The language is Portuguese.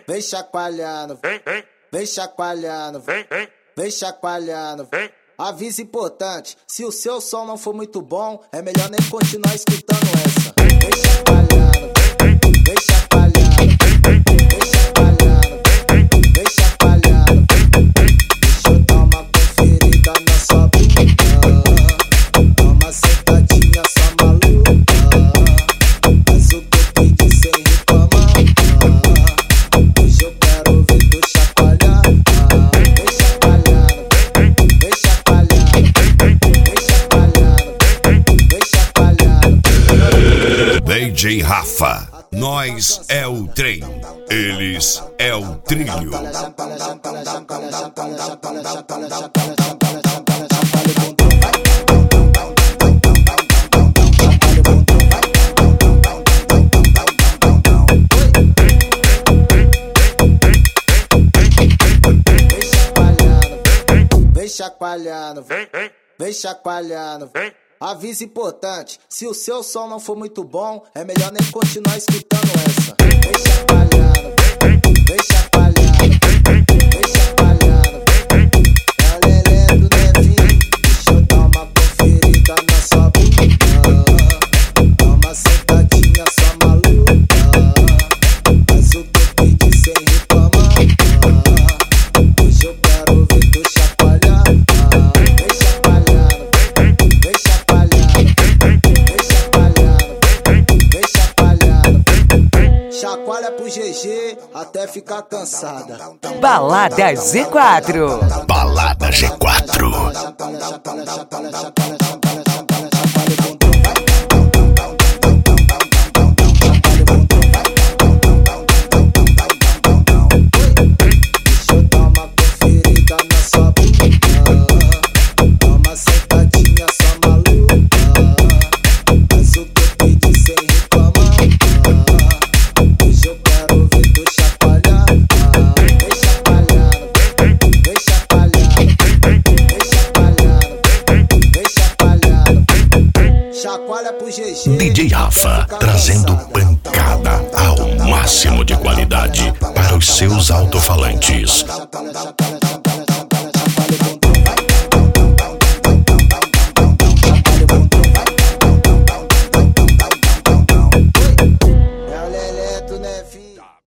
vem chacoalhando, vem chacoalhando, vem chacoalhando. Aviso importante, se o seu som não for muito bom, é melhor nem continuar escutando essa. Vem chacoalhando, vem chacoalhando, vem chacoalhando, vem chacoalhando. Deixa eu dar uma conferida na sua bunda, dá uma sentadinha só maluca, mas o que eu pedi sem reclamar. Hoje eu quero ouvir tu chacoalhar. Vem chacoalhando, vem chacoalhando, vem chacoalhando, vem chacoalhando. DJ Rafa, nós é o trem, eles é o trilho. Vem chacoalhando, vem chacoalhando. Aviso importante, se o seu som não for muito bom, é melhor nem continuar escutando essa. Vem chacoalhando, vem chacoalhando, vem chacoalhando. É o lelé do Nevinho, deixa eu dar uma conferida na sua bunda, dá uma sentadinha só maluca, mas o que eu pedi sem reclamar. Hoje eu quero ouvir tu chacoalhar. Vem chacoalhando, vem chacoalhando, vem chacoalhando, vem chacoalhando. Chacoalha pro GG até ficar cansada. Balada Z4. Balada G4. Deixa eu dar uma conferida na sua bunda, dá uma sentadinha só maluca, mas o que eu pedi sem reclamar. Hoje eu quero ouvir tu chacoalhar. Vem chacoalhando, vem chacoalhando, vem chacoalhando, vem chacoalhando. Chacoalha pro GG. DJ Rafa, trazendo pancada ao máximo de qualidade para os seus alto-falantes.